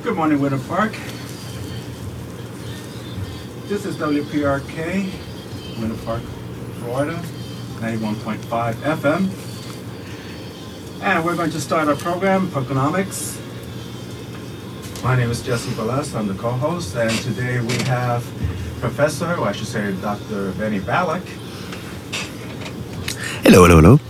Good morning, Winter Park. This is WPRK, Winter Park, Florida, 91.5 FM. And we're going to start our program, Parkonomics. My name is Jesse Velez, I'm the co-host, and today we have Professor, or I should say Dr. Benny Balick. Hello, hello, hello.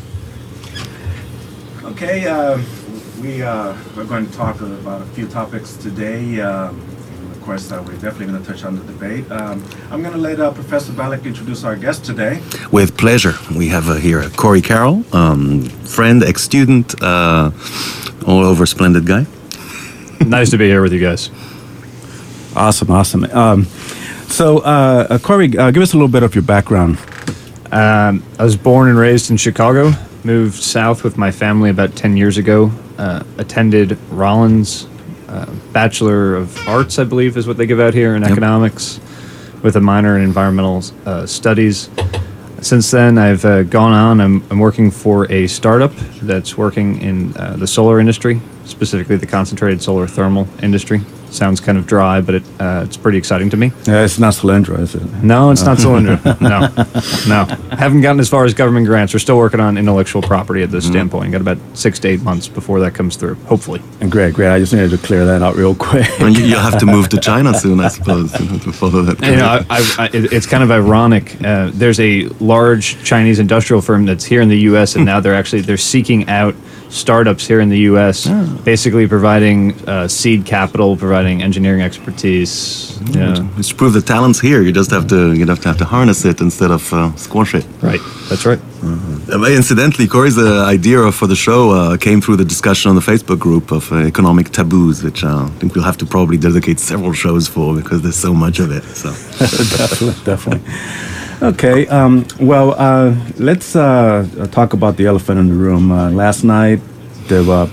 Okay, we're going to talk about a few topics today. Of course, we're definitely going to touch on the debate. I'm going to let Professor Balick introduce our guest today. With pleasure. We have here Corey Carroll, friend, ex-student, all over splendid guy. Nice to be here with you guys. Awesome. So, Corey, give us a little bit of your background. I was born and raised in Chicago, moved south with my family about 10 years ago, attended Rollins, Bachelor of Arts, I believe is what they give out here in economics, with a minor in environmental studies. Since then, I've gone on. I'm working for a startup that's working in the solar industry, specifically the concentrated solar thermal industry. Sounds kind of dry, but it's pretty exciting to me. Yeah, it's not Solyndra, is it? No, it's not Solyndra. No. Haven't gotten as far as government grants. We're still working on intellectual property at this standpoint. Got about 6 to 8 months before that comes through, hopefully. And great. I just needed to clear that out real quick. And you'll have to move to China soon, I suppose, to follow that. It's kind of ironic. There's a large Chinese industrial firm that's here in the U.S. and now they're seeking out startups here in the U.S., basically providing seed capital, providing engineering expertise. Just prove the talent's here. You just have to harness it instead of squash it. Right. That's right. Incidentally, Corey's idea for the show came through the discussion on the Facebook group of economic taboos, which I think we'll have to probably dedicate several shows for because there's so much of it. So Definitely. Okay, let's talk about the elephant in the room. Last night, the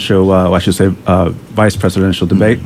vice presidential debate.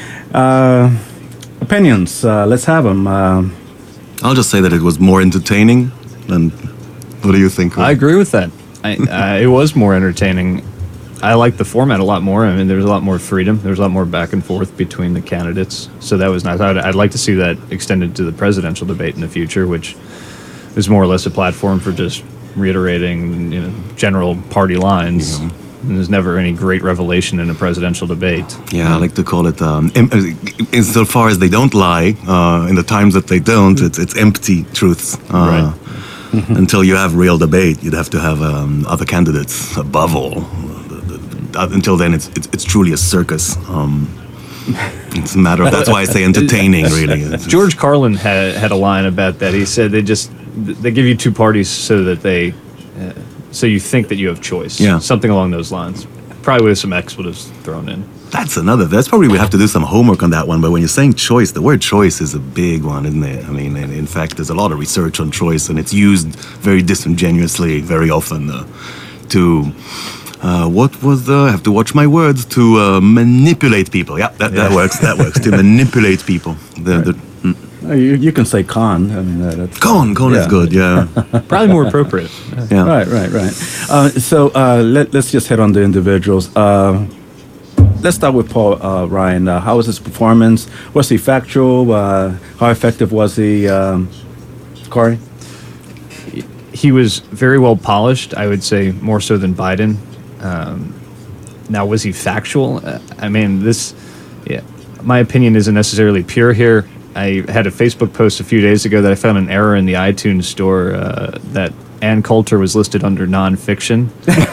Opinions, let's have them. I'll just say that it was more entertaining than. What do you think? I agree with that. It was more entertaining. I liked the format a lot more. I mean, there was a lot more freedom. There was a lot more back and forth between the candidates. So that was nice. I'd like to see that extended to the presidential debate in the future, which is more or less a platform for just reiterating, general party lines. Yeah. And there's never any great revelation in a presidential debate. Yeah, I like to call it, insofar as they don't lie, in the times that they don't, it's empty truths. Right. Until you have real debate, you'd have to have other candidates above all. Until then, it's truly a circus. It's a matter of, that's why I say entertaining, really. George Carlin had a line about that. He said they give you two parties so that so you think that you have choice. Yeah. Something along those lines. Probably with some expletives thrown in. That's probably we have to do some homework on that one. But when you're saying choice, the word choice is a big one, isn't it? I mean, in fact, there's a lot of research on choice, and it's used very disingenuously very often to. I have to watch my words, to manipulate people. Yeah, that works. That works. To manipulate people. You can say con. I mean, that's con is good. Yeah, probably more appropriate. Yeah. Right. So let's just hit on the individuals. Let's start with Paul Ryan. How was his performance? Was he factual? How effective was he, Corey? He was very well polished. I would say more so than Biden. Now, was he factual? I mean, my opinion isn't necessarily pure here. I had a Facebook post a few days ago that I found an error in the iTunes store that Ann Coulter was listed under nonfiction.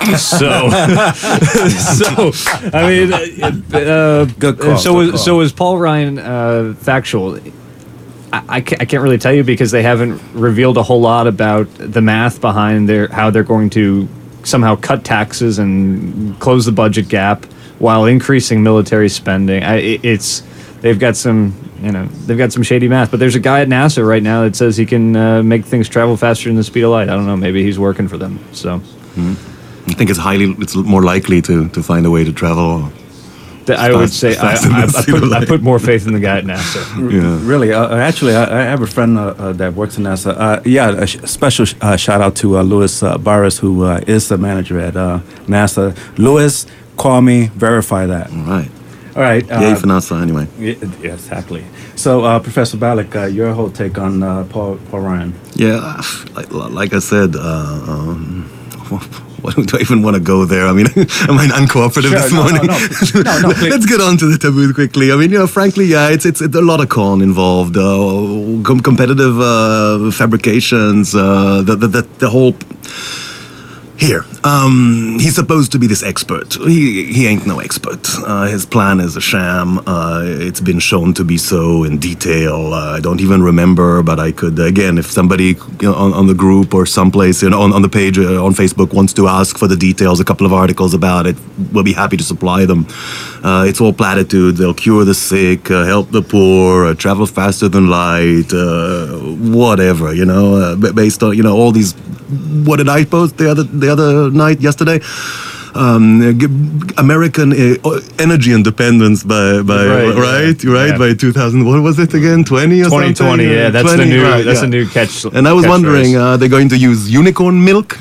I mean, good call. So was Paul Ryan factual? I can't really tell you because they haven't revealed a whole lot about the math behind how they're going to somehow cut taxes and close the budget gap while increasing military spending. They've got some shady math, but there's a guy at NASA right now that says he can make things travel faster than the speed of light. I don't know, maybe he's working for them. So, I think it's more likely to find a way to travel. I would say I put more faith in the guy at NASA. Yeah. Really, actually, I have a friend that works at NASA. A special shout out to Louis Barris, who is the manager at NASA. Louis, call me, verify that. All right. All right. Yay for NASA, anyway. Yeah, exactly. So, Professor Balick, your whole take on Paul Ryan? Yeah, like I said, why do I even want to go there? I mean, am I uncooperative this morning? No, please. Let's get on to the taboo quickly. I mean, frankly, yeah, it's a lot of con involved. Competitive fabrications, the whole. Here, he's supposed to be this expert. He ain't no expert. His plan is a sham. It's been shown to be so in detail. I don't even remember, but I could, again, if somebody on the group or someplace on the page on Facebook wants to ask for the details, a couple of articles about it, we'll be happy to supply them. It's all platitude. They'll cure the sick, help the poor, travel faster than light, whatever, based on, all these. What did I post the other night, yesterday? American energy independence by right. by 2000. What was it again? 20 or 2020, something? yeah, that's 20, the new right, that's the new catch. And I was wondering, they're going to use unicorn milk?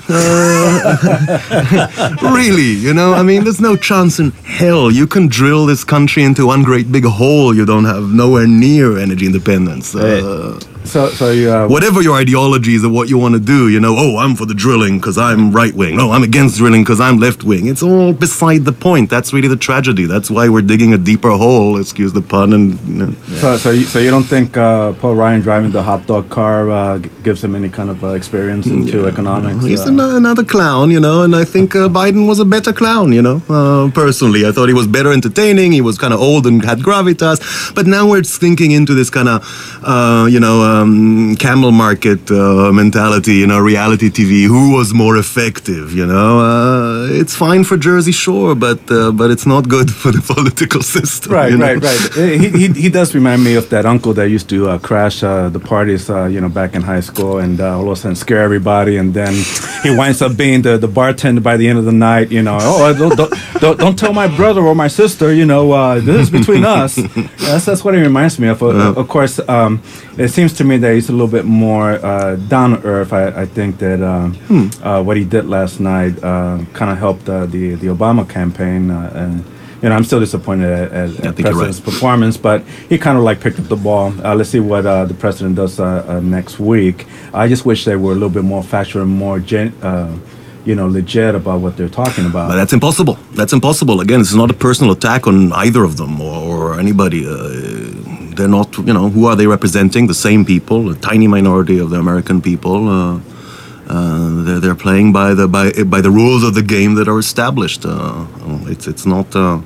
Really? I mean, there's no chance in hell you can drill this country into one great big hole. You don't have nowhere near energy independence. So you, whatever your ideologies of what you want to do, I'm for the drilling because I'm right wing. No, I'm against drilling because I'm left wing. It's all beside the point. That's really the tragedy. That's why we're digging a deeper hole. Excuse the pun. And So you don't think Paul Ryan driving the hot dog car gives him any kind of experience into economics? He's another clown, and I think Biden was a better clown, personally. I thought he was better entertaining. He was kind of old and had gravitas. But now we're thinking into this kind of, camel market mentality, reality TV. Who was more effective, It's fine for Jersey Shore, but it's not good for the political system. Right. He does remind me of that uncle that used to crash the parties, back in high school, and all of a sudden scare everybody, and then he winds up being the bartender by the end of the night. Don't tell my brother or my sister. This is between us. That's what he reminds me of. Of course, it seems to me that he's a little bit more down to earth. I think that what he did last night kind of helped the Obama campaign. And I'm still disappointed at the president's performance, but he kind of picked up the ball. Let's see what the president does next week. I just wish they were a little bit more factual and more legit about what they're talking about. But that's impossible. That's impossible. Again, this is not a personal attack on either of them or anybody. They're not, who are they representing? The same people, a tiny minority of the American people. They're playing by the rules of the game that are established. It's not a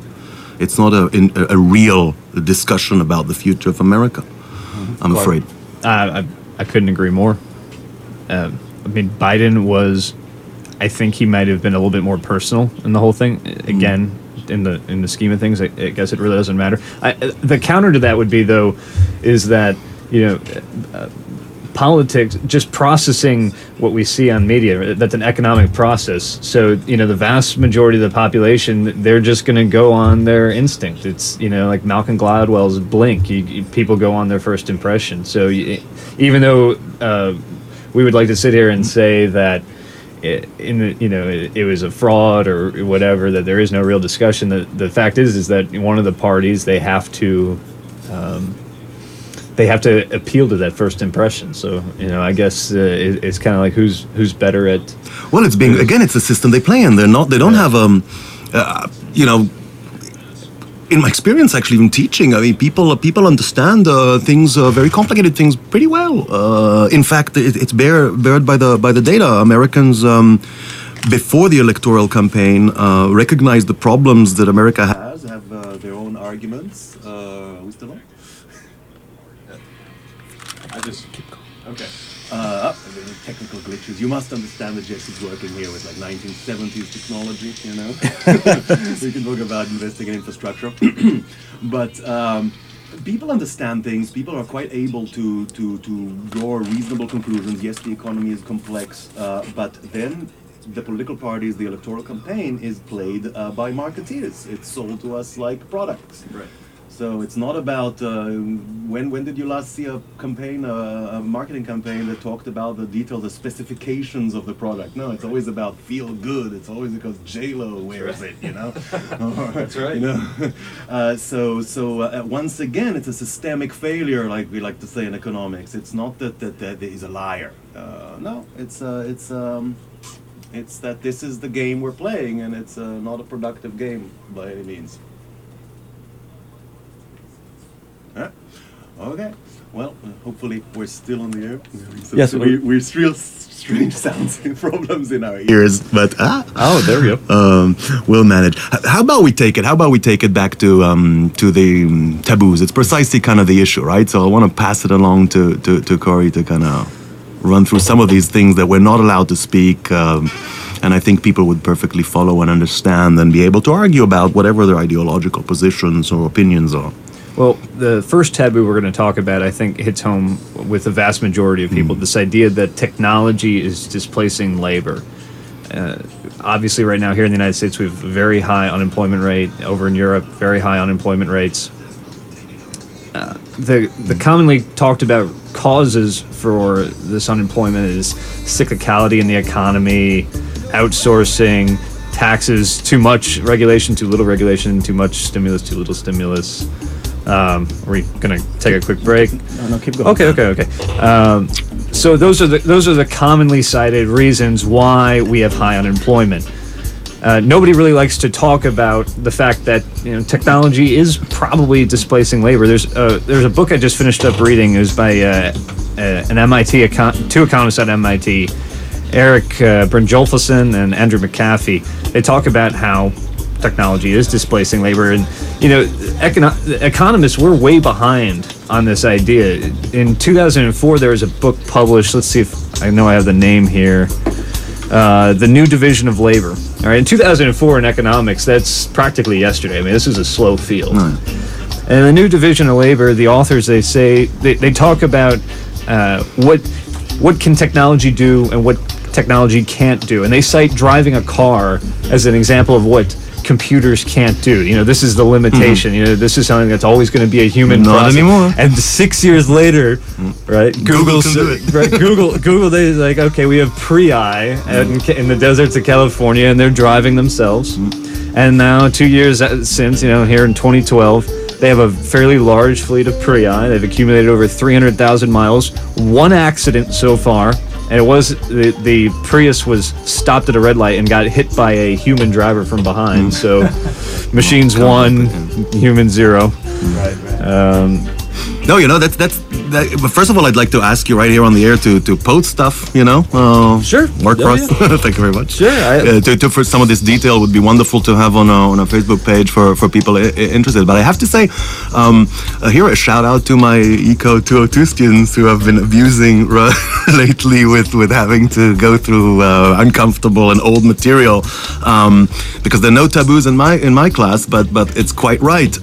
real discussion about the future of America. I'm afraid. I couldn't agree more. Biden was. I think he might have been a little bit more personal in the whole thing. Again, in the scheme of things, I guess it really doesn't matter. The counter to that would be, though, is that politics, just processing what we see on media, that's an economic process. So the vast majority of the population, they're just going to go on their instinct. It's like Malcolm Gladwell's Blink. People go on their first impression. So even though we would like to sit here and say that. It was a fraud or whatever, that there is no real discussion. The fact is that one of the parties, they have to appeal to that first impression. So I guess it's kind of like who's better at. Well, it's the system they play in. They don't have in my experience, actually, even teaching, people understand things, very complicated things, pretty well. In fact, it's bared by the data. Americans, before the electoral campaign, recognize the problems that America has, have their own arguments. Are we still on? I just keep going. Okay. Technical glitches. You must understand that Jesse's working here with 1970s technology, We can talk about investing in infrastructure. But people understand things. People are quite able to draw reasonable conclusions. Yes, the economy is complex, but then the political parties, the electoral campaign is played by marketeers. It's sold to us like products. Right. So it's not about when did you last see a campaign, a marketing campaign that talked about the details, the specifications of the product? No, it's always about feel good. It's always because J-Lo wears it, you know. That's right. You know, once again, it's a systemic failure, like we like to say in economics. It's not that he's a liar. No, it's that this is the game we're playing, and it's not a productive game by any means. Huh? Okay. Well, hopefully we're still on the air. Yes, we're still strange sounds and problems in our ears, but Oh, there we go. we'll manage. How about we take it back to the taboos? It's precisely kind of the issue, right? So I want to pass it along to Corey to kind of run through some of these things that we're not allowed to speak, and I think people would perfectly follow and understand and be able to argue about whatever their ideological positions or opinions are. Well, the first taboo we're going to talk about, I think, hits home with the vast majority of people. This idea that technology is displacing labor. Obviously, right now here in the United States, we have a very high unemployment rate. Over in Europe, very high unemployment rates. The commonly talked about causes for this unemployment is cyclicality in the economy, outsourcing, taxes, too much regulation, too little regulation, too much stimulus, too little stimulus. Are we gonna take a quick break? No, keep going. Okay. So those are the commonly cited reasons why we have high unemployment. Nobody really likes to talk about the fact that technology is probably displacing labor. There's a book I just finished up reading. It was by an MIT two economists at MIT, Eric Brynjolfsson and Andrew McAfee. They talk about how technology is displacing labor, and economists, we're way behind on this idea. In 2004, there was a book published. Let's see if I know I have the name here. The New Division of Labor. All right, in 2004 in economics, that's practically yesterday. I mean, this is a slow field. And the New Division of Labor, the authors, they say they talk about what can technology do and what technology can't do, and they cite driving a car as an example of what computers can't do. This is the limitation. This is something that's always going to be a human process. Not anymore. And 6 years later, right? Google can do it. Right? Google. They're like, okay, we have Prii in the deserts of California, and they're driving themselves. And now, 2 years since, here in 2012, they have a fairly large fleet of Prii. They've accumulated over 300,000 miles. One accident so far. And it was the Prius was stopped at a red light and got hit by a human driver from behind. So, machines 1, human 0. Right. No, but first of all, I'd like to ask you right here on the air to post stuff, Sure. Work for us. Thank you very much. Sure. For some of this detail would be wonderful to have on a Facebook page for people interested. But I have to say, here a shout out to my Eco 202 students who have been abusing lately with having to go through uncomfortable and old material, because there are no taboos in my class, but it's quite right.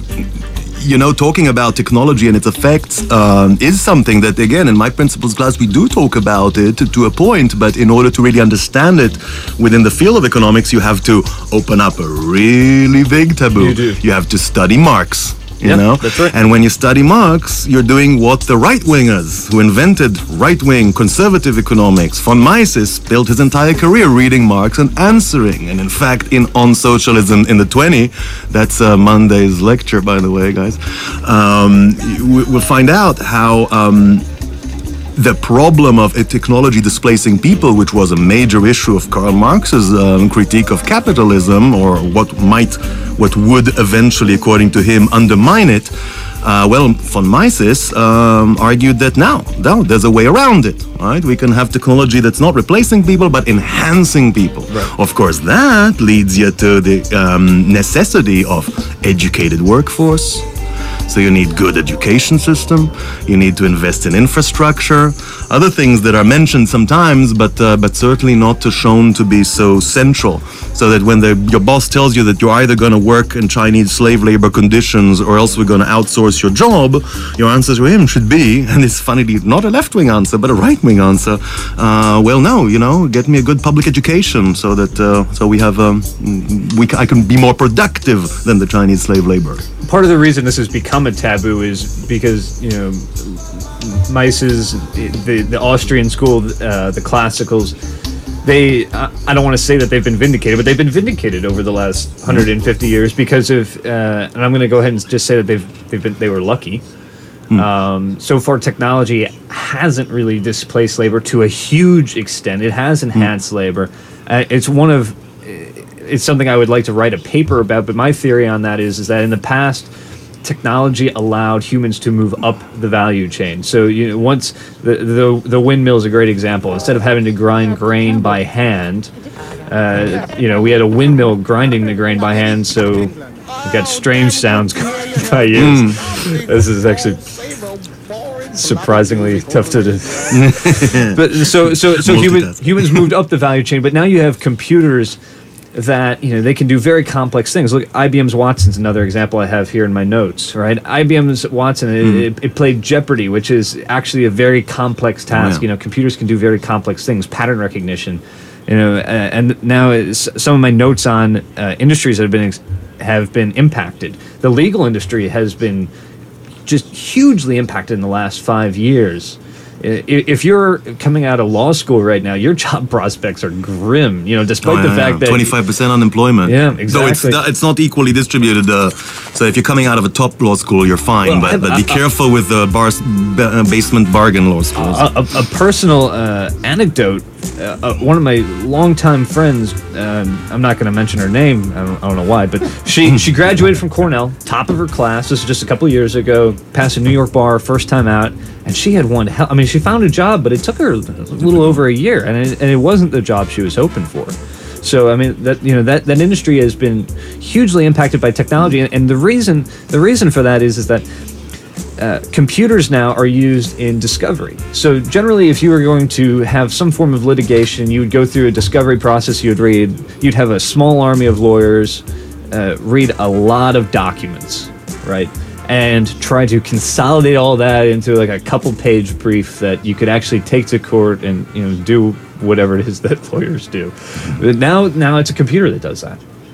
Talking about technology and its effects is something that, again, in my principles class, we do talk about it to a point, but in order to really understand it within the field of economics, you have to open up a really big taboo. You do. You have to study Marx. You know? That's right. And when you study Marx, you're doing what the right-wingers who invented right-wing conservative economics, von Mises, built his entire career reading Marx and answering. And in fact, On Socialism in the 20, that's Monday's lecture, by the way, guys, we'll find out how the problem of technology displacing people, which was a major issue of Karl Marx's critique of capitalism, or what would eventually, according to him, undermine it. Von Mises argued that now there's a way around it. Right? We can have technology that's not replacing people, but enhancing people. Right. Of course, that leads you to the necessity of educated workforce, So you need good education system. You need to invest in infrastructure. Other things that are mentioned sometimes, but certainly not shown to be so central. So that when your boss tells you that you're either going to work in Chinese slave labor conditions or else we're going to outsource your job, your answer to him should be, and it's funny, not a left-wing answer, but a right-wing answer. Well, no, get me a good public education so that I can be more productive than the Chinese slave labor. Part of the reason this has become a taboo is because Mises, the Austrian school, the classicals. I don't want to say that they've been vindicated, but they've been vindicated over the last 150 years because of, and I'm going to go ahead and just say that they were lucky. So far, technology hasn't really displaced labor to a huge extent. It has enhanced labor. It's something I would like to write a paper about, but my theory on that is that in the past, technology allowed humans to move up the value chain. So once the windmill is a great example. Instead of having to grind grain by hand, we had a windmill grinding the grain by hand. So we got strange sounds if I use. This is actually surprisingly tough to do. But so humans moved up the value chain, but now you have computers that they can do very complex things. Look, IBM's Watson's another example I have here in my notes. Right, IBM's Watson it played Jeopardy, which is actually a very complex task. Yeah. Computers can do very complex things, pattern recognition. And now some of my notes on industries that have been impacted. The legal industry has been just hugely impacted in the last 5 years. If you're coming out of law school right now, your job prospects are grim. Despite the fact that 25% unemployment. Yeah, exactly. So it's not equally distributed. So if you're coming out of a top law school, you're fine. But be careful with the basement bargain law schools. A personal anecdote. One of my longtime friends, I'm not going to mention her name, I don't know why, but she graduated from Cornell, top of her class. This was just a couple years ago, passed a New York bar, first time out, and she had she found a job, but it took her a little over a year, and it wasn't the job she was hoping for. So that industry has been hugely impacted by technology, and the reason for that is that computers now are used in discovery. So generally, if you were going to have some form of litigation, you would go through a discovery process. You'd have a small army of lawyers read a lot of documents, right? And try to consolidate all that into like a couple-page brief that you could actually take to court and do whatever it is that lawyers do. But now it's a computer that does that.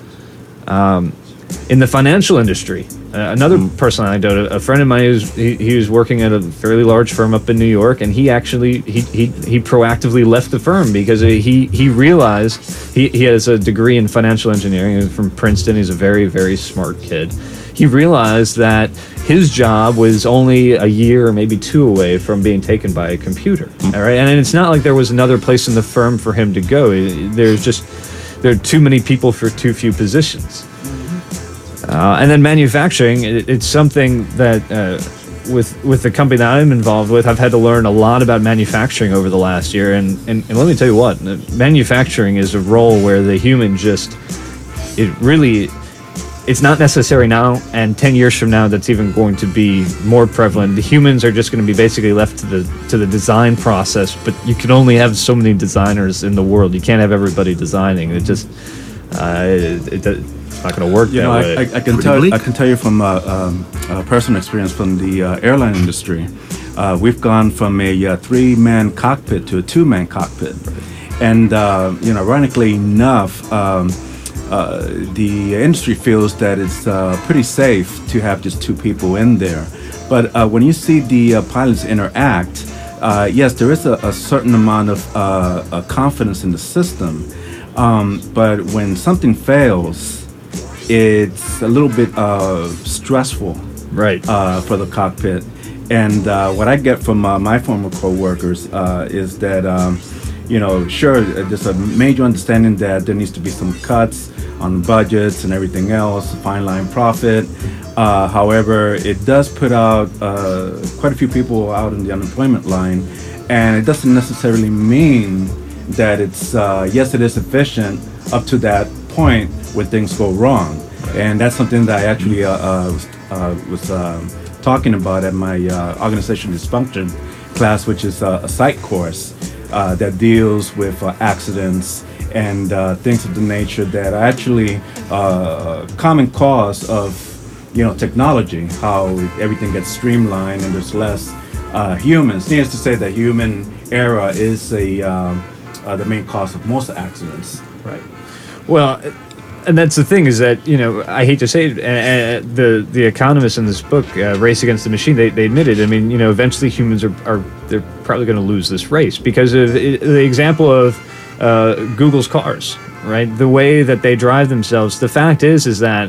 In the financial industry, another personal anecdote, a friend of mine, he was working at a fairly large firm up in New York, and he actually he proactively left the firm because he realized he has a degree in financial engineering from Princeton. He's a very, very smart kid. He realized that his job was only a year or maybe 2 away from being taken by a computer. All right, and it's not like there was another place in the firm for him to go. There are too many people for too few positions. And then manufacturing, it's something that with the company that I'm involved with, I've had to learn a lot about manufacturing over the last year. And let me tell you what, manufacturing is a role where the human it's not necessary now, and 10 years from now, that's even going to be more prevalent. The humans are just going to be basically left to the design process, but you can only have so many designers in the world. You can't have everybody designing. It just it's not going to work that way. I can tell you from personal experience from the airline industry. We've gone from a 3-man cockpit to a 2-man cockpit, and ironically enough. The industry feels that it's pretty safe to have just 2 people in there. But when you see the pilots interact, yes, there is a certain amount of confidence in the system. But when something fails, it's a little bit stressful, right, for the cockpit. And what I get from my former co-workers is that, sure, there's a major understanding that there needs to be some cuts on budgets and everything else, fine line profit. However, it does put out quite a few people out in the unemployment line, and it doesn't necessarily mean that it's, yes, it is efficient up to that point when things go wrong. And that's something that I actually was talking about at my organization dysfunction class, which is a psych course that deals with accidents and things of the nature that are actually common cause of technology, how everything gets streamlined and there's less humans. Needless to say, the human error is the main cause of most accidents. Right. Well, and that's the thing is that, I hate to say it, the economists in this book, Race Against the Machine, they admitted, I mean, eventually humans they're probably going to lose this race because of the example of Google's cars, right? The way that they drive themselves. The fact is that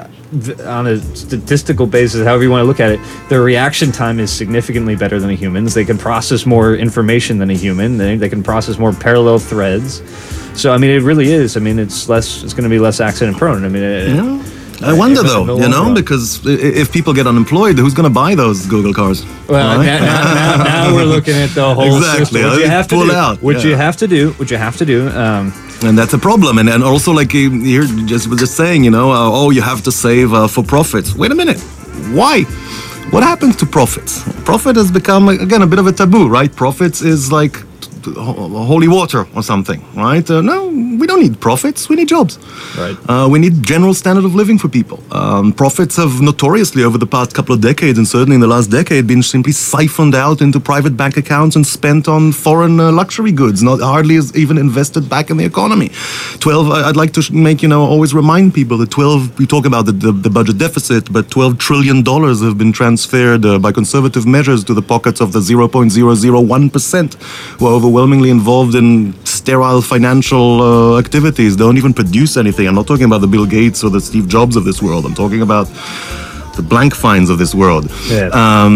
on a statistical basis, however you want to look at it, their reaction time is significantly better than a human's. They can process more information than a human. They can process more parallel threads. So, I mean, it really is. I mean, it's going to be less accident prone. I mean, I wonder though, because if people get unemployed, who's going to buy those Google cars? Well, right? now we're looking at the whole exactly. system. What you have to do, what you have to do. And that's a problem. And also, like you're just saying, you have to save for profits. Wait a minute. Why? What happens to profits? Profit has become, again, a bit of a taboo, right? Profits is like holy water or something, right? No, we don't need profits. We need jobs. Right. We need general standard of living for people. Profits have notoriously over the past couple of decades, and certainly in the last decade, been simply siphoned out into private bank accounts and spent on foreign luxury goods, not hardly is even invested back in the economy. I'd like to make, always remind people that we talk about the budget deficit, but $12 trillion have been transferred by conservative measures to the pockets of the 0.001% who are overwhelmingly involved in sterile financial activities, don't even produce anything. I'm not talking about the Bill Gates or the Steve Jobs of this world. I'm talking about the blank finds of this world. Yes.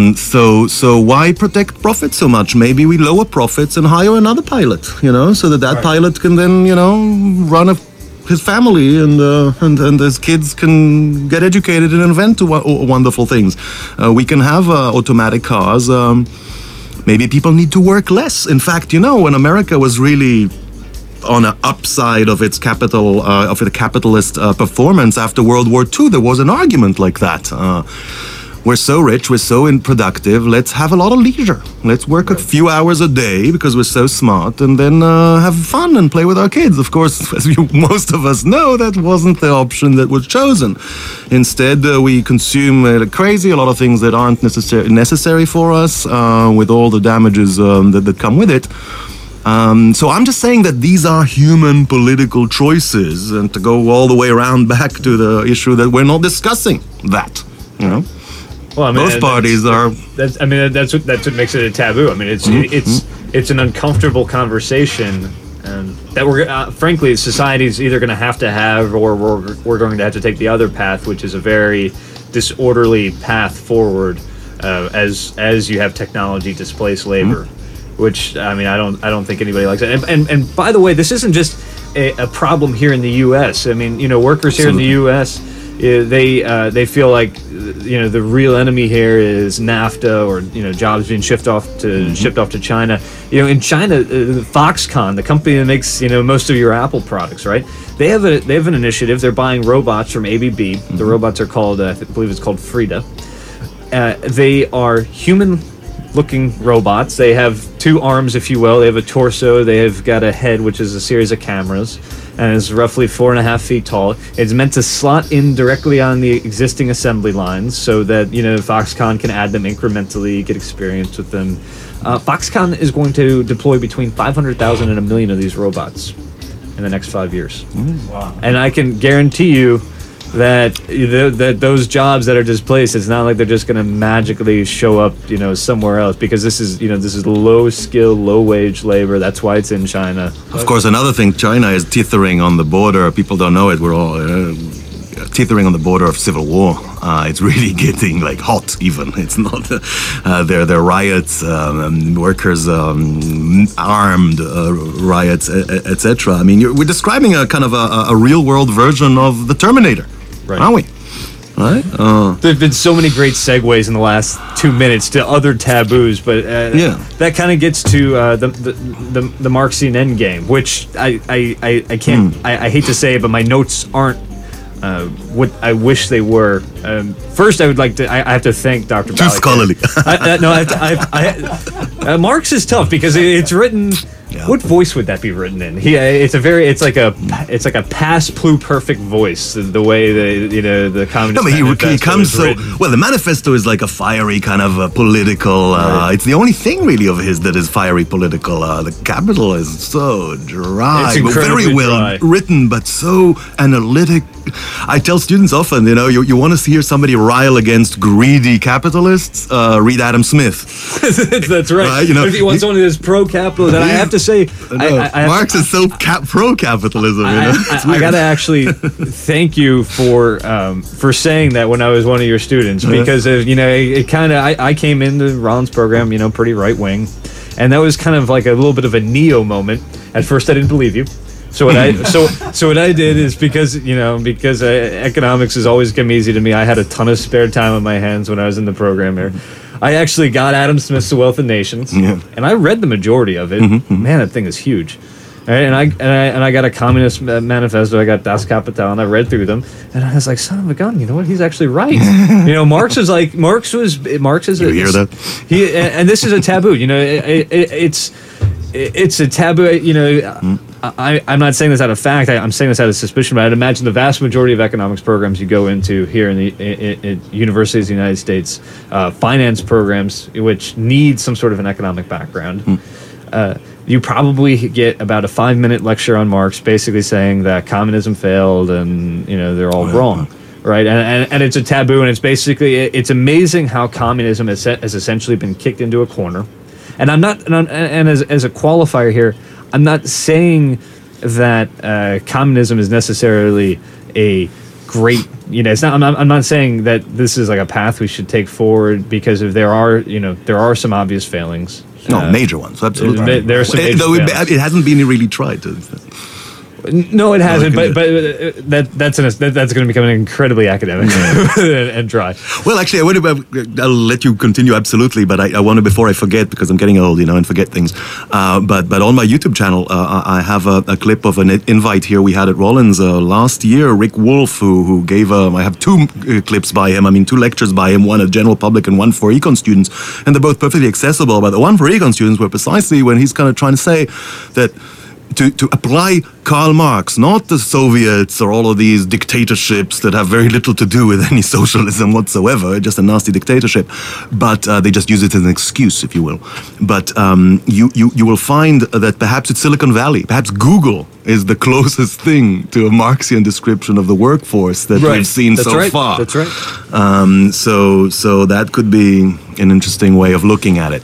So why protect profits so much? Maybe we lower profits and hire another pilot, so that right. pilot can then, run his family and his kids can get educated and invent wonderful things. We can have automatic cars. Maybe people need to work less. In fact, when America was really on an upside of its capital, of the capitalist performance after World War II, there was an argument like that. We're so rich, we're so productive, let's have a lot of leisure. Let's work a few hours a day because we're so smart and then have fun and play with our kids. Of course, as most of us know, that wasn't the option that was chosen. Instead, we consume like crazy, a lot of things that aren't necessary for us with all the damages that come with it. So I'm just saying that these are human political choices, and to go all the way around back to the issue that we're not discussing that, Well, I mean, both parties are. That's what makes it a taboo. I mean, it's an uncomfortable conversation that we're frankly society's either going to have, or we're going to have to take the other path, which is a very disorderly path forward as you have technology displace labor, which I don't think anybody likes it. And by the way, this isn't just a problem here in the U.S. I mean, workers here in the U.S. They feel like the real enemy here is NAFTA or jobs being shipped off to China. In China, Foxconn, the company that makes most of your Apple products, right? They have an initiative. They're buying robots from ABB. The robots are called I believe it's called Frida. They are human-looking robots. They have two arms, if you will. They have a torso. They have got a head, which is a series of cameras. And it's roughly 4.5 feet tall. It's meant to slot in directly on the existing assembly lines so that, Foxconn can add them incrementally, get experience with them. Foxconn is going to deploy between 500,000 and 1 million of these robots in the next 5 years. Wow. And I can guarantee you that those jobs that are displaced, it's not like they're just going to magically show up, somewhere else, because this is low skill, low wage labor. That's why it's in China. Of course, another thing, China is teetering on the border. People don't know it. We're all teetering on the border of civil war. It's really getting hot. Even it's not. There are riots, workers armed riots, etc. I mean, we're describing a kind of a real world version of the Terminator. Right. Aren't we? Right? There have been so many great segues in the last 2 minutes to other taboos, but that kind of gets to the Marxian endgame, which I can't. I hate to say it, but my notes aren't what I wish they were. First, I would like to. I have to thank Dr. Too scholarly. Marx is tough because it's written. Yeah. What voice would that be written in? It's like a past pluperfect voice. The way the communist. No, but he manifesto comes is so written. well. The manifesto is like a fiery kind of political. Right. It's the only thing really of his that is fiery political. The Capital is so dry, It's but very incredibly well dry. written, but so analytic. I tell students often, you want to hear somebody rile against greedy capitalists? Read Adam Smith. That's right. Right, But if you want someone who's pro-capitalist, and I have to say, Marx is so pro-capitalism. I gotta actually thank you for saying that when I was one of your students, because it kind of I came into Rollins' program pretty right wing, and that was kind of like a little bit of a Neo moment. At first, I didn't believe you. So what I did is because economics has always come easy to me. I had a ton of spare time on my hands when I was in the program there. I actually got Adam Smith's The Wealth of Nations, and I read the majority of it. Man, that thing is huge. Right? And I got a Communist Manifesto. I got Das Kapital, and I read through them, and I was like, son of a gun, you know what? He's actually right. Marx is. You hear that? And this is a taboo. It's a taboo. I'm not saying this out of fact. I'm saying this out of suspicion. But I'd imagine the vast majority of economics programs you go into here in the universities of the United States, finance programs, which need some sort of an economic background, you probably get about a 5-minute lecture on Marx, basically saying that communism failed and they're all wrong. Right, and it's a taboo, and it's amazing how communism has essentially been kicked into a corner. And I'm not, and as a qualifier here, I'm not saying that communism is necessarily a great, it's not. I'm not saying that this is like a path we should take forward, because if there are some obvious failings. No, major ones, absolutely. There are some major failings. It hasn't been really tried to. No, it hasn't. But that's going to become incredibly academic and dry. Well, actually, I'll let you continue absolutely. But I want to, before I forget, because I'm getting old, and forget things. But on my YouTube channel, I have a clip of an invite here we had at Rollins last year. Rick Wolf, who gave I have 2 clips by him. 2 lectures by him. One at general public and one for econ students, and they're both perfectly accessible. But the one for econ students were precisely when he's kind of trying to say that. To apply Karl Marx, not the Soviets or all of these dictatorships that have very little to do with any socialism whatsoever, just a nasty dictatorship, but they just use it as an excuse, if you will. But you will find that perhaps it's Silicon Valley, perhaps Google is the closest thing to a Marxian description of the workforce that we've seen far. That's right. So that could be an interesting way of looking at it.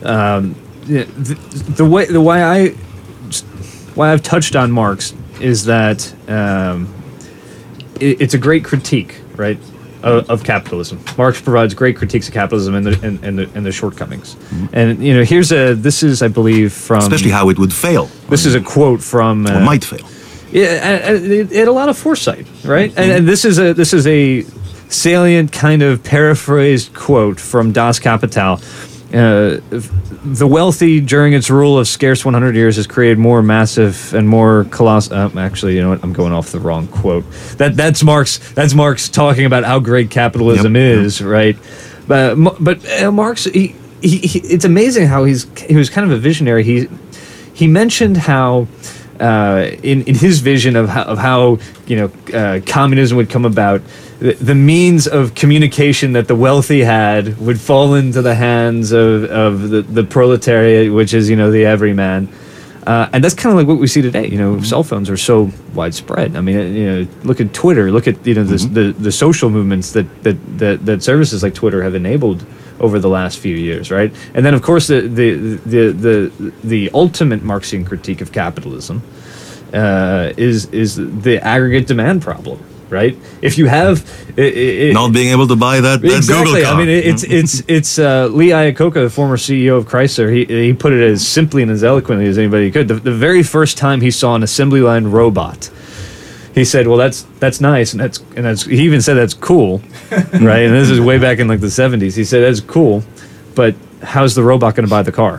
Why I've touched on Marx is that it's a great critique, right, of capitalism. Marx provides great critiques of capitalism and the shortcomings. And this is, I believe, from especially how it would fail. This is a quote from or might fail. Yeah, and it had a lot of foresight, right? And this is a salient kind of paraphrased quote from Das Kapital. The wealthy, during its rule of scarce 100 years, has created more massive and more colossal. Actually, you know what? I'm going off the wrong quote. That's Marx. That's Marx talking about how great capitalism is, right? But Marx, it's amazing how he was kind of a visionary. He mentioned how. In his vision of how communism would come about, the means of communication that the wealthy had would fall into the hands of the proletariat, which is the everyman, and that's kind of like what we see today. Cell phones are so widespread. I mean, look at Twitter. Look at the social movements that services like Twitter have enabled over the last few years, right? And then, of course, the ultimate Marxian critique of capitalism is the aggregate demand problem, right? If you have not being able to buy that exactly. Google car. I mean, it's Lee Iacocca, the former CEO of Chrysler. He put it as simply and as eloquently as anybody could. The very first time he saw an assembly line robot, he said, "Well, that's nice, and that's." He even said that's cool, right? And this is way back in like the 70s. He said that's cool, but how's the robot going to buy the car?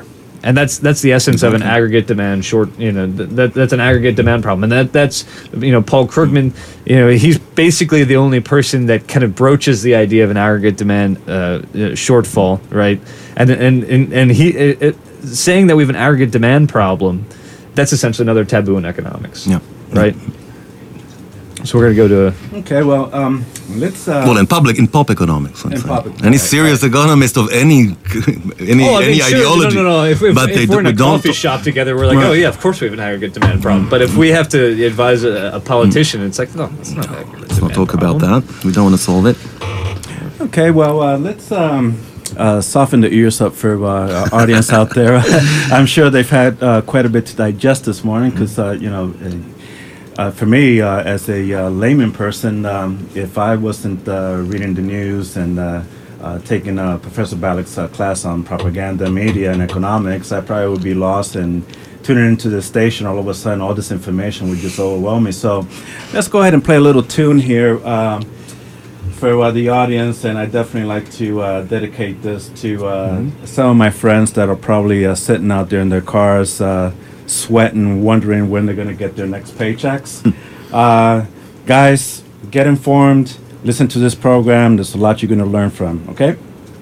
And that's the essence of an aggregate demand that's an aggregate demand problem. And that's Paul Krugman, he's basically the only person that kind of broaches the idea of an aggregate demand shortfall, right? And he saying that we have an aggregate demand problem, that's essentially another taboo in economics. Yeah. Right? So we're going to go to... Okay, well, let's... well, in pop economics. Any any serious economist of any ideology. No. If we're in a don't coffee shop together, we're like, Right. oh yeah, of course we have an aggregate demand problem. But if we have to advise a politician, it's like, no, that's not aggregate Let's not demand talk about problem. that. We don't want to solve it. Okay, well, let's soften the ears up for our audience out there. I'm sure they've had quite a bit to digest this morning because, for me, as a layman person, if I wasn't reading the news and taking Professor Balik's class on propaganda, media, and economics, I probably would be lost and tuning into the station. All of a sudden, all this information would just overwhelm me. So let's go ahead and play a little tune here for the audience, and I definitely like to dedicate this to some of my friends that are probably sitting out there in their cars, sweating, wondering when they're going to get their next paychecks. Guys, get informed, listen to this program. There's a lot you're going to learn from, okay?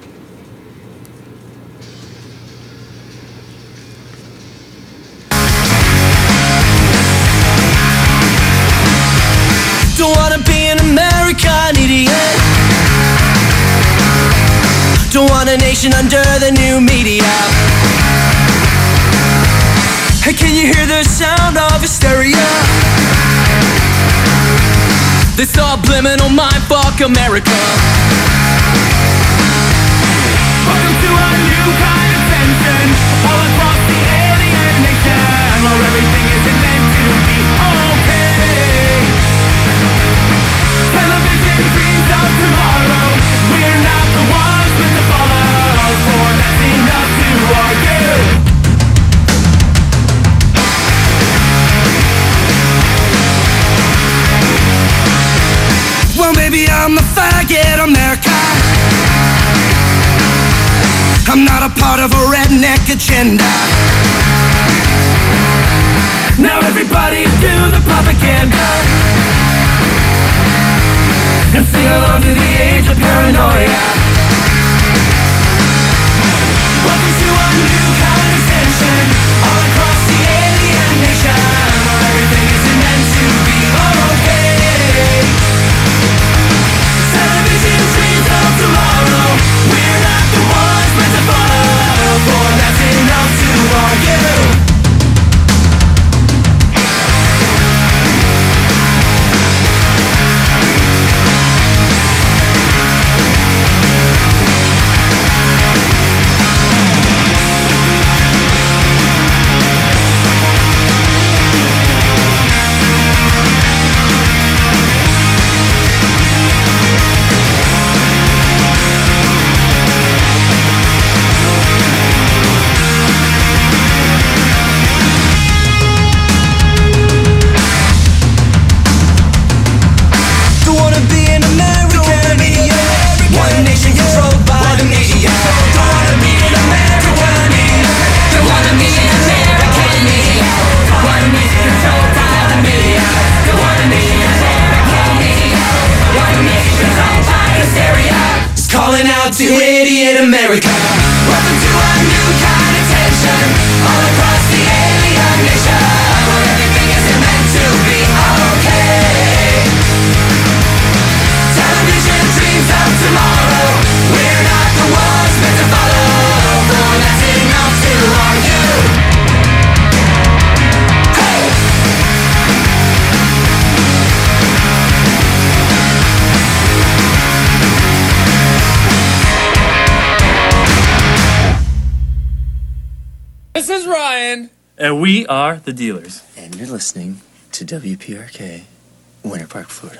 Don't wanna be an American idiot. Don't want a nation under the new media. Hey, can you hear the sound of hysteria? This subliminal mindfuck America. Welcome to a new kind of tension all across the alien nation, where everything isn't meant to be okay. Television dreams of tomorrow. We're not the ones with the follow, for that's enough to argue. Well, maybe I'm the faggot America. I'm not a part of a redneck agenda. Now everybody do the propaganda and sing along to the age of paranoia. Welcome to a new kind of tension all across the alien nation, where everything isn't meant to be okay. Television dreams of tomorrow. We're not the ones meant to follow, for that's enough to argue. Calling out to idiot America. Welcome to a new kind of tension all across the alien nation, where everything isn't meant to be okay. Television dreams of tomorrow. We're not the ones meant to follow, for that's enough to argue. Hey! This is Ryan. And we are the dealers. And you're listening to WPRK, Winter Park, Florida.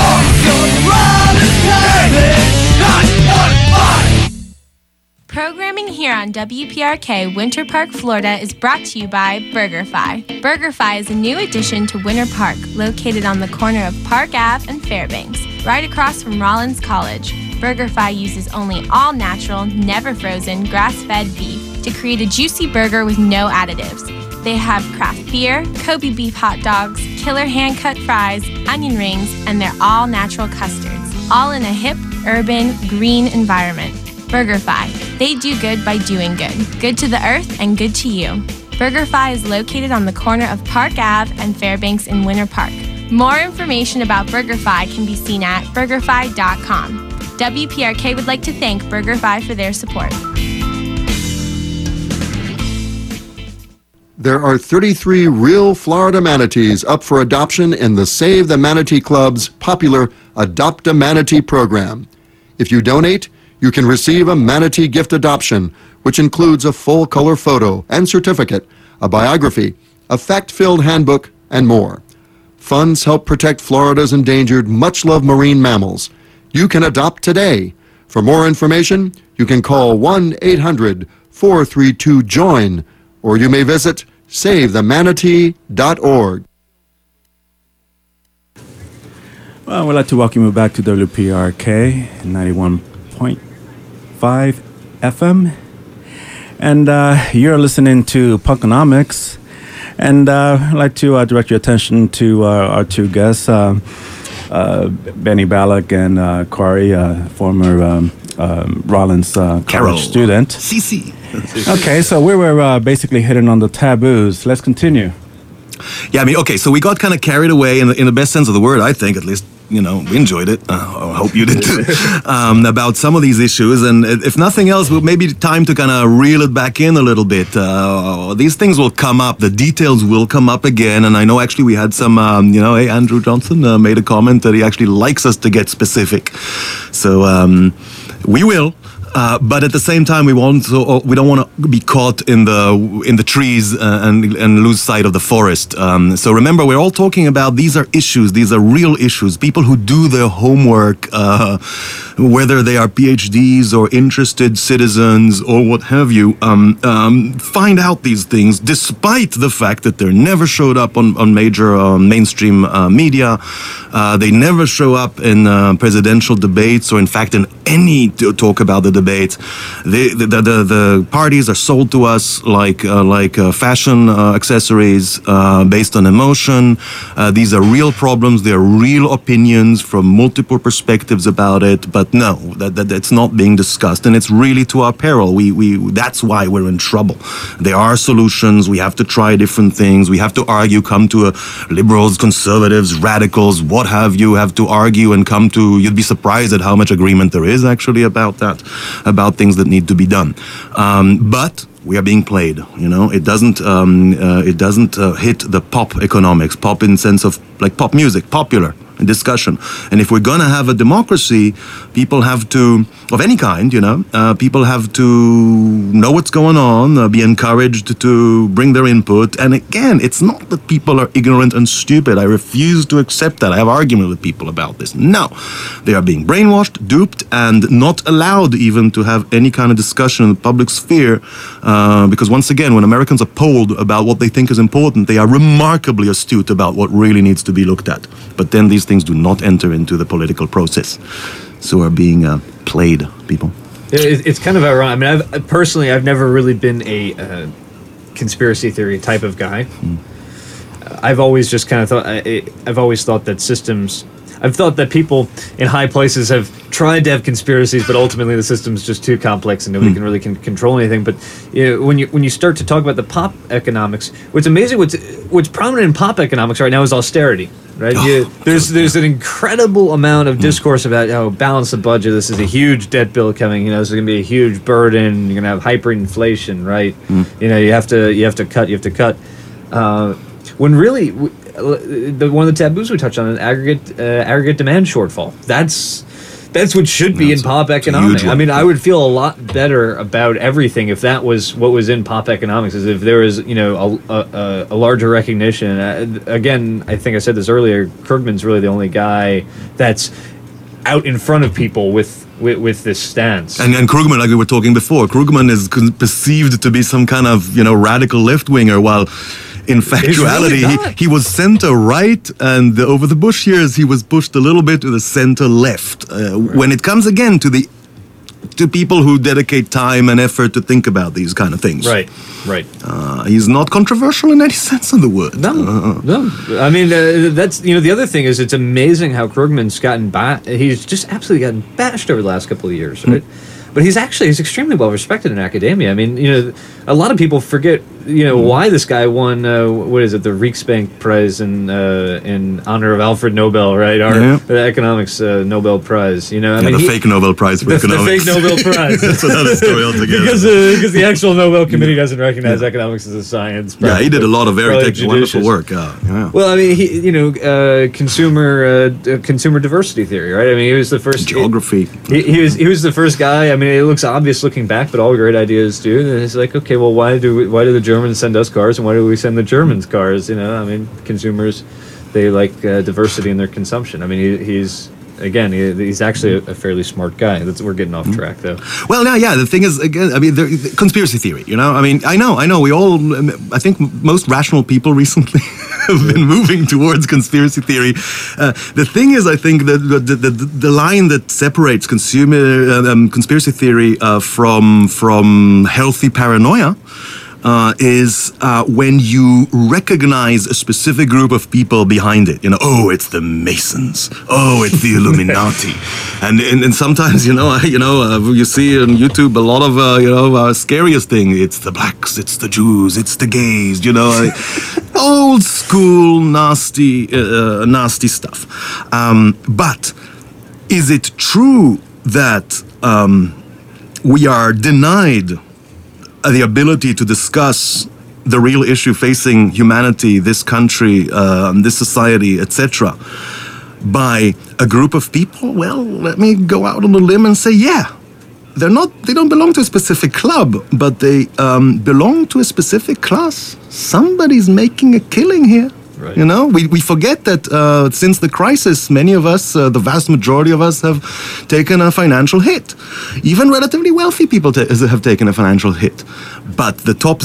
Program Programming here on WPRK Winter Park, Florida is brought to you by BurgerFi. BurgerFi is a new addition to Winter Park, located on the corner of Park Ave and Fairbanks, right across from Rollins College. BurgerFi uses only all-natural, never frozen, grass-fed beef to create a juicy burger with no additives. They have craft beer, Kobe beef hot dogs, killer hand-cut fries, onion rings, and their all-natural custards, all in a hip, urban, green environment. BurgerFi. They do good by doing good. Good to the earth and good to you. BurgerFi is located on the corner of Park Ave and Fairbanks in Winter Park. More information about BurgerFi can be seen at burgerfi.com. WPRK would like to thank BurgerFi for their support. There are 33 real Florida manatees up for adoption in the Save the Manatee Club's popular Adopt a Manatee program. If you donate, you can receive a manatee gift adoption, which includes a full-color photo and certificate, a biography, a fact-filled handbook, and more. Funds help protect Florida's endangered, much-loved marine mammals. You can adopt today. For more information, you can call 1-800-432-JOIN, or you may visit SaveTheManatee.org. Well, we'd like to welcome you back to WPRK 91.5 FM. And you're listening to Punkonomics. And I'd like to direct your attention to our two guests, Benny Ballack and Corey, former Rollins college student. CC. Okay, so we were basically hitting on the taboos. Let's continue. Yeah, I mean, okay, so we got kind of carried away in the best sense of the word, I think, at least. You know, we enjoyed it. I hope you did too. About some of these issues, and if nothing else, maybe time to kind of reel it back in a little bit. These things will come up. The details will come up again, and I know actually we had some. Hey, Andrew Johnson made a comment that he actually likes us to get specific. So we will. But at the same time, we don't want to be caught in the trees and lose sight of the forest. So remember, we're all talking about these are issues. These are real issues. People who do their homework, whether they are PhDs or interested citizens or what have you, find out these things, despite the fact that they never showed up on major mainstream media. They never show up in presidential debates, or in fact in any talk about the debates. The parties are sold to us like fashion accessories based on emotion. These are real problems. They are real opinions from multiple perspectives about it. But no, that's not being discussed, and it's really to our peril. That's why we're in trouble. There are solutions. We have to try different things. We have to argue. Come to liberals, conservatives, radicals, what have you. Have to argue and come to. You'd be surprised at how much agreement there is actually about that, about things that need to be done. But we are being played. You know, it doesn't hit the pop economics, pop in sense of like pop music, popular discussion. And if we're going to have a democracy, people have to, of any kind, people have to know what's going on, be encouraged to bring their input. And again, it's not that people are ignorant and stupid. I refuse to accept that. I have argument with people about this. No, they are being brainwashed, duped, and not allowed even to have any kind of discussion in the public sphere. Because once again, when Americans are polled about what they think is important, they are remarkably astute about what really needs to be looked at. But then these things do not enter into the political process. So are being played, people. It's kind of ironic. I mean, I've never really been a conspiracy theory type of guy. I've always just kind of thought, I've always thought that systems, I've thought that people in high places have tried to have conspiracies, but ultimately the system's just too complex and nobody can really control anything. But when you start to talk about the pop economics, what's amazing, what's prominent in pop economics right now is austerity. Right, there's an incredible amount of discourse about balance the budget. This is a huge debt bill coming. This is going to be a huge burden. You're going to have hyperinflation, right? You have to cut. When really, one of the taboos we touched on is aggregate demand shortfall. That's what should be in pop economics. I mean, I would feel a lot better about everything if that was what was in pop economics, is if there was, a larger recognition. Again, I think I said this earlier, Krugman's really the only guy that's out in front of people with with this stance. And Krugman, like we were talking before, Krugman is perceived to be some kind of, radical left-winger, while in factuality, really he was center-right, and over the Bush years, he was pushed a little bit to the center-left. When it comes again to people who dedicate time and effort to think about these kind of things. Right. He's not controversial in any sense of the word. No. I mean, that's, the other thing is it's amazing how Krugman's he's just absolutely gotten bashed over the last couple of years, right? But he's extremely well respected in academia. I mean, a lot of people forget, why this guy won, the Rijksbank Prize in honor of Alfred Nobel, right? The economics Nobel Prize. The fake Nobel Prize for economics. The fake Nobel Prize. That's another story altogether. because the actual Nobel Committee doesn't recognize economics as a science. Yeah, he did a lot of very wonderful work. Yeah. Well, I mean, consumer diversity theory, right? I mean, he was the first geography. He was the first guy. I mean, it looks obvious looking back, but all great ideas do. And it's like, okay, well, why do the Germans send us cars, and why do we send the Germans cars? I mean, consumers, they like diversity in their consumption. I mean, he's actually a fairly smart guy. We're getting off track, though. Well, the thing is, again, I mean, conspiracy theory, I mean, I know, we all, I think most rational people recently have been moving towards conspiracy theory. The thing is, I think, that the line that separates conspiracy theory from healthy paranoia is when you recognize a specific group of people behind it. It's the Masons. Oh, it's the Illuminati. and sometimes, you see on YouTube a lot of, scariest thing. It's the blacks, it's the Jews, it's the gays, old school, nasty stuff. But is it true that we are denied the ability to discuss the real issue facing humanity, this country, this society, etc., by a group of people? Well, let me go out on a limb and say, they don't belong to a specific club, but they belong to a specific class. Somebody's making a killing here. Right. We forget that since the crisis, many of us, the vast majority of us, have taken a financial hit. Even relatively wealthy people have taken a financial hit. But the top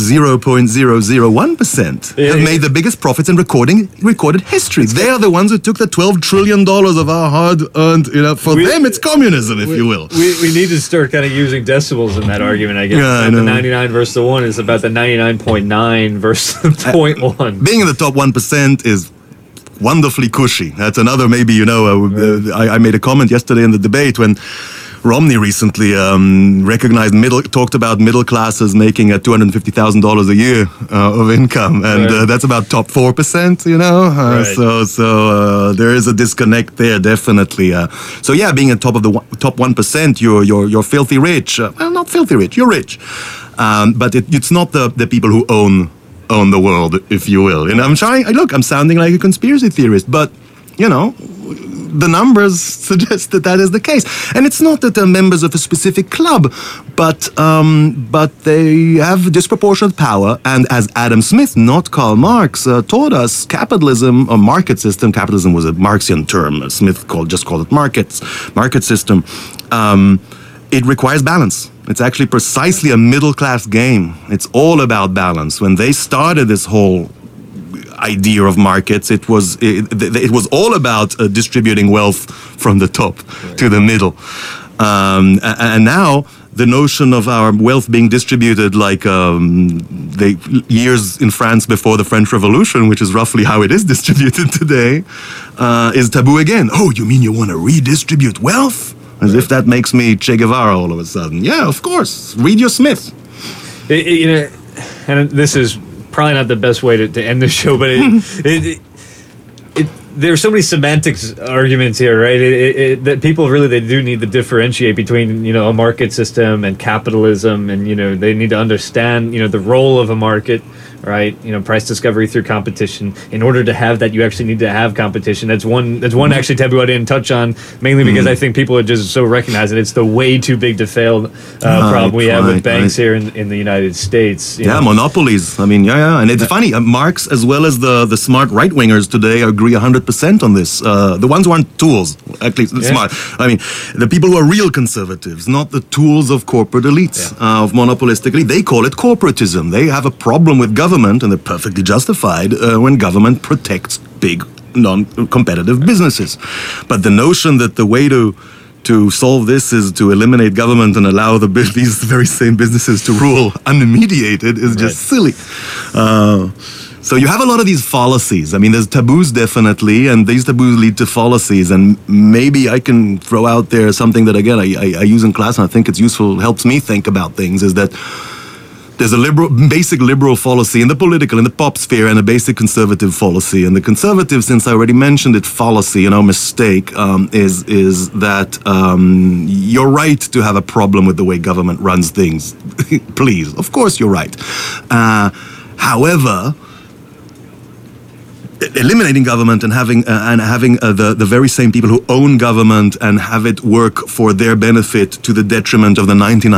0.001% have made the biggest profits in recorded history. They are the ones who took the $12 trillion of our hard-earned, for them it's communism, if you will. We need to start kind of using decibels in that argument, I guess. Yeah, the 99 versus the 1 is about the 99.9 versus the 0.1. Being in the top 1% is wonderfully cushy. That's another, maybe, I made a comment yesterday in the debate when Romney recently talked about middle classes making $250,000 a year of income, and that's about top 4%. Right. So there is a disconnect there, definitely. Being at top of the top 1%, you're filthy rich. Well, not filthy rich. You're rich, but it's not the people who own the world, if you will. And I'm sounding like a conspiracy theorist, but the numbers suggest that is the case. And it's not that they're members of a specific club, but they have disproportionate power. And as Adam Smith, not Karl Marx, taught us, capitalism, or market system, capitalism was a Marxian term, Smith just called it market system, it requires balance. It's actually precisely a middle-class game. It's all about balance. When they started this whole idea of markets, it was all about distributing wealth from the top to the middle. And now the notion of our wealth being distributed like years in France before the French Revolution, which is roughly how it is distributed today, is taboo again. Oh, you mean you want to redistribute wealth? As if that makes me Che Guevara all of a sudden. Yeah, of course. Read your Smith. And this is probably not the best way to end the show, but there's so many semantics arguments here, right? That people really, they do need to differentiate between, a market system and capitalism, and, they need to understand, the role of a market right? Price discovery through competition. In order to have that, you actually need to have competition. That's one actually taboo I didn't touch on, mainly because I think people are just so recognizing it's the way too big to fail problem we have with banks here in the United States. Yeah, monopolies. I mean, and it's funny. Marx, as well as the smart right wingers today, agree 100% on this. The ones who aren't tools, at least smart. I mean, the people who are real conservatives, not the tools of corporate elites, of monopolistic elite. They call it corporatism. They have a problem with government, and they're perfectly justified when government protects big non-competitive businesses. But the notion that the way to solve this is to eliminate government and allow these very same businesses to rule unmediated is just silly. So you have a lot of these fallacies. I mean, there's taboos definitely, and these taboos lead to fallacies. And maybe I can throw out there something that, again, I use in class, and I think it's useful, helps me think about things, is that there's a basic liberal fallacy in the political, in the pop sphere, and a basic conservative fallacy. And the conservative, since I already mentioned it, fallacy, mistake, is that you're right to have a problem with the way government runs things. Please, of course you're right. However, eliminating government and having the very same people who own government and have it work for their benefit to the detriment of the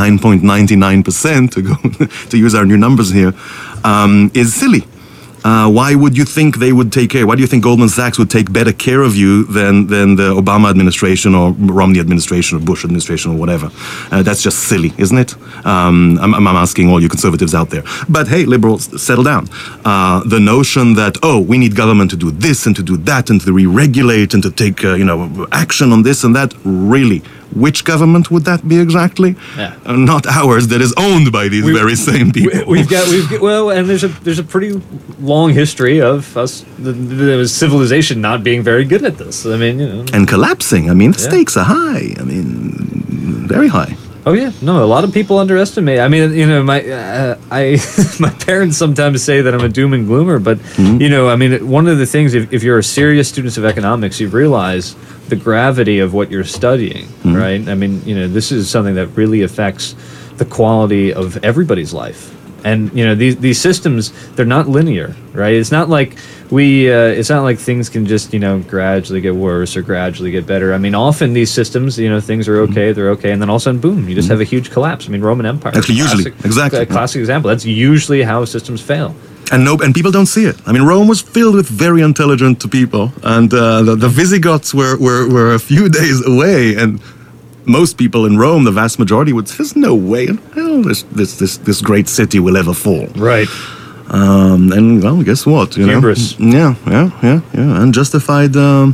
99.99%, to use our new numbers here, is silly. Why would you think they would take care? Why do you think Goldman Sachs would take better care of you than the Obama administration or Romney administration or Bush administration or whatever? That's just silly, isn't it? I'm asking all you conservatives out there. But hey, liberals, settle down. The notion that, we need government to do this and to do that and to re-regulate and to take action on this and that, really? Which government would that be exactly? Not ours, that is owned by these very same people. We've got and there's a pretty long history of us, the civilization, not being very good at this. I mean, and collapsing. I mean, the stakes are high. I mean, very high. Oh yeah, no, a lot of people underestimate. I mean, my parents sometimes say that I'm a doom and gloomer, but I mean, one of the things, if you're a serious student of economics, you realize the gravity of what you're studying, right? I mean, this is something that really affects the quality of everybody's life. And these systems, they're not linear, right? It's not like it's not like things can just gradually get worse or gradually get better. I mean, often these systems, things are okay, they're okay, and then all of a sudden, boom, you just have a huge collapse. I mean, Roman Empire, actually, usually, exactly, a classic example. That's usually how systems fail. And people don't see it. I mean, Rome was filled with very intelligent people, and the Visigoths were a few days away, and most people in Rome, the vast majority, would say, "There's no way in hell this great city will ever fall." Right. And well, guess what? Hubris. Yeah. Unjustified.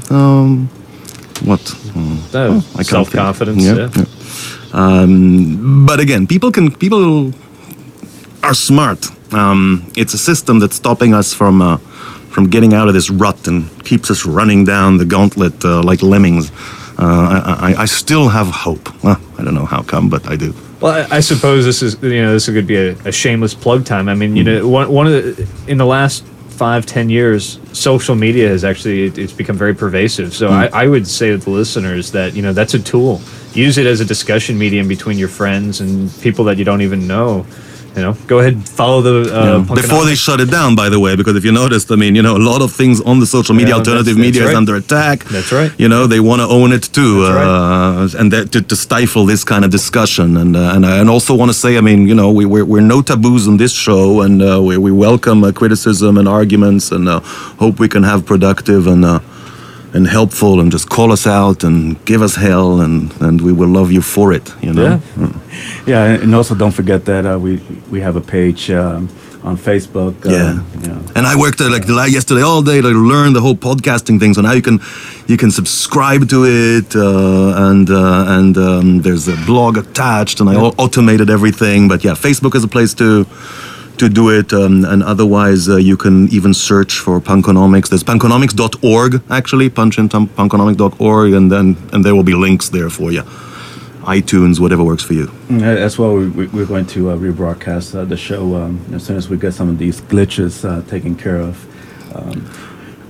What? Self-confidence. Yeah. But again, people are smart. It's a system that's stopping us from getting out of this rut and keeps us running down the gauntlet like lemmings. I still have hope. Well, I don't know how come, but I do. Well, I suppose this could be a shameless plug time. I mean, one of in the last 5-10 years, social media has it's become very pervasive. So I would say to the listeners that that's a tool. Use it as a discussion medium between your friends and people that you don't even know. Go ahead and follow the... before they shut it down, by the way, because if you noticed, I mean, a lot of things on the social media, alternative media is under attack. That's right. They want to own it too. That's right. And to stifle this kind of discussion. And I also want to say, I mean, we're no taboos on this show, and we welcome criticism and arguments, and hope we can have productive and helpful, and just call us out and give us hell, and we will love you for it. Yeah, and also don't forget that we have a page on Facebook. And I worked yesterday all day to learn the whole podcasting thing. So now you can subscribe to it, and there's a blog attached, and I automated everything. But yeah, Facebook is a place to do it, and otherwise you can even search for Punkonomics. There's punkonomics.org, actually, punch in punkonomics.org, and there will be links there for you. iTunes, whatever works for you. As well, we're going to rebroadcast the show as soon as we get some of these glitches taken care of.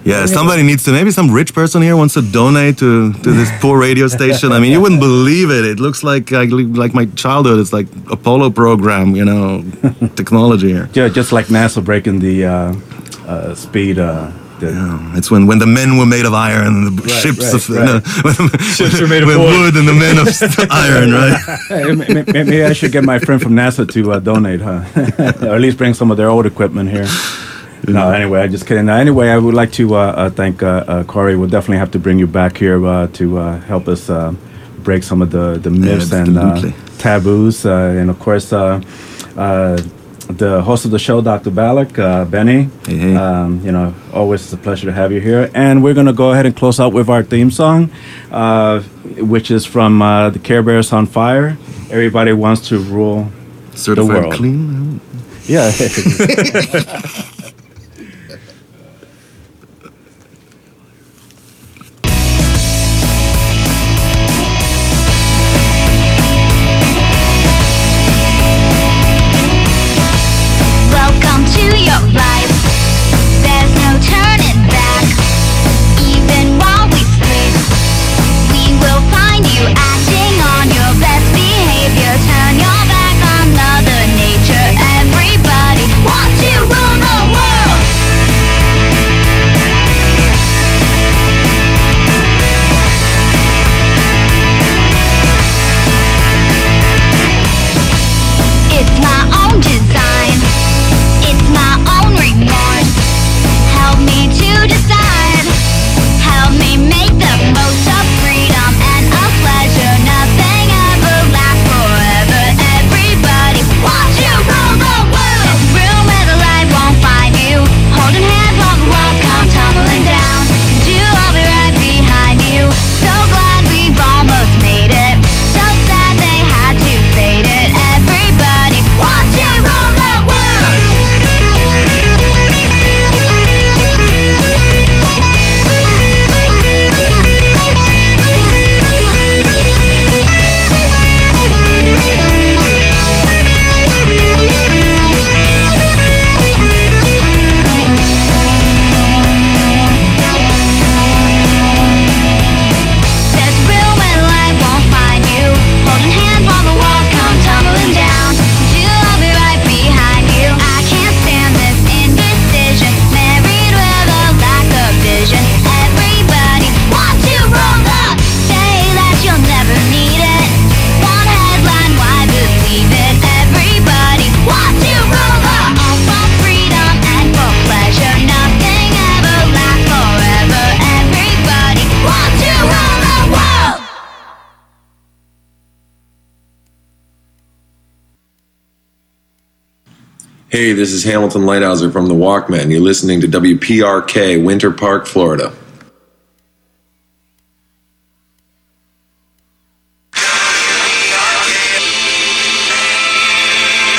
Yeah, somebody needs to, maybe some rich person here wants to donate to this poor radio station. I mean, you wouldn't believe it. It looks like my childhood. It's like Apollo program, technology here. Yeah, just like NASA breaking the speed. Yeah, it's when the men were made of iron and the ships of Ships are made of wood and the men of iron, right? Hey, maybe I should get my friend from NASA to donate, huh? Or at least bring some of their old equipment here. No, anyway, I'm just kidding. Anyway, I would like to thank Corey. We'll definitely have to bring you back here to help us break some of the myths and taboos. And of course, the host of the show, Dr. Ballack, Benny. Hey. Always a pleasure to have you here. And we're going to go ahead and close out with our theme song, which is from the Care Bears on Fire. Everybody wants to rule Certified the world. clean? Yeah. Welcome to your life. There's no turning back. Even while we sleep, we will find you acting on your best behavior. Turn your back on Mother Nature. Everybody wants to rule the world. It's my own design. It's my own remorse. Help me to decide. Help me make the most of freedom and of pleasure. Nothing ever lasts forever. Everybody wants to rule the world. There's a room where the light won't find you. Holding hands while the walls come tumbling down. Do I'll be right behind you. So glad we've almost made it. So sad they had to fade it. Everybody wants to rule the world. There's room where the light won't find you. Holding hands while the walls come tumbling down. I'll be right behind you. I can't stand this indecision. Married with a lack of vision. Everybody wants to rule the. Say that you'll never need it. One headline, why believe it? Everybody wants to rule the. All for freedom and for pleasure. Nothing ever lasts forever. Everybody wants to rule the world. Hey, this is Hamilton Lighthouser from The Walkmen. You're listening to WPRK, Winter Park, Florida.